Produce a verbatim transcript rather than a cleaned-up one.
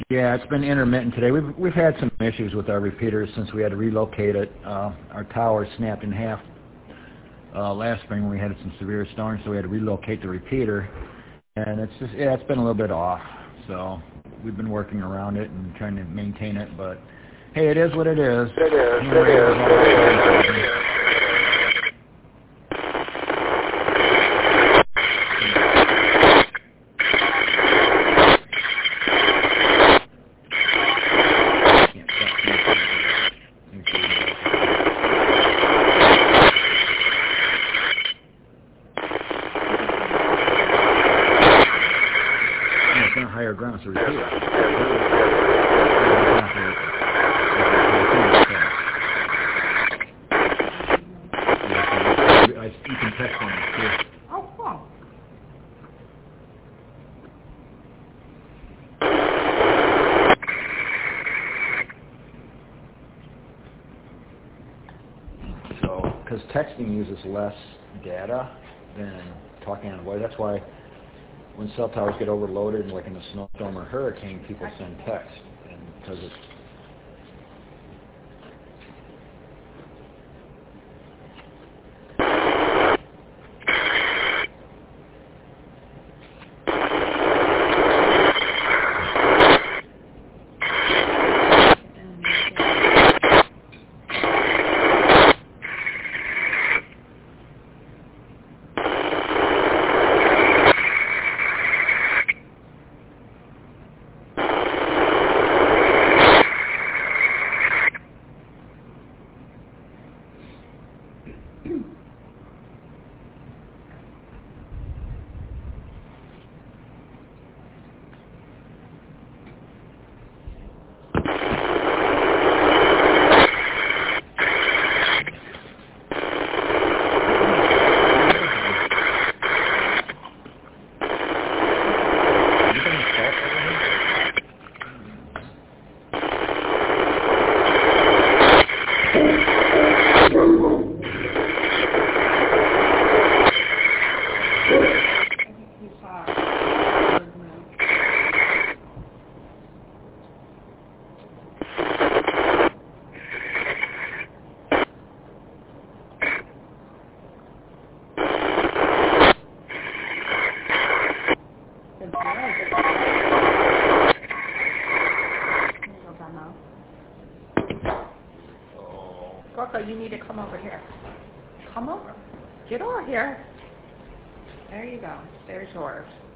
Yeah, it's been intermittent today. We've we've had some issues with our repeaters since we had to relocate it. Uh, our tower snapped in half uh, last spring when we had some severe storms, so we had to relocate the repeater. And it's just yeah, it's been a little bit off. So we've been working around it and trying to maintain it. But hey, it is what it is. It is. It is. It is. Higher ground, so repeat it. You can text on it too. Oh, cool. So, because texting uses less data than talking on voice, that's why when cell towers get overloaded, like in a snowstorm or hurricane, people send text, and because it's Gorka, you need to come over here. Come over. Get over here. There you go. There's yours.